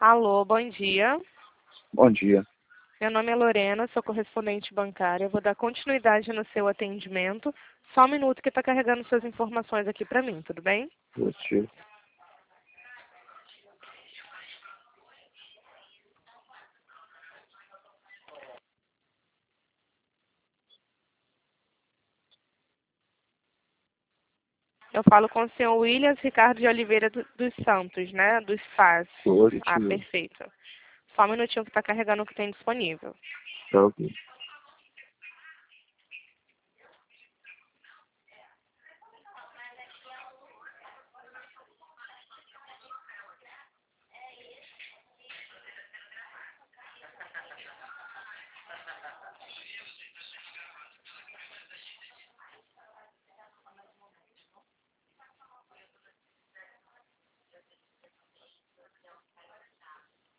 Alô, bom dia. Bom dia. Meu nome é Lorena, sou correspondente bancária. Vou dar continuidade no seu atendimento. Só um minuto que está carregando suas informações aqui para mim, tudo bem? Positivo. Eu falo com o senhor Williams Ricardo de Oliveira dos Santos, né? Dos FAS. Ah, Positivo. perfeito. Só um minutinho que está carregando o que tem disponível. Tá ok.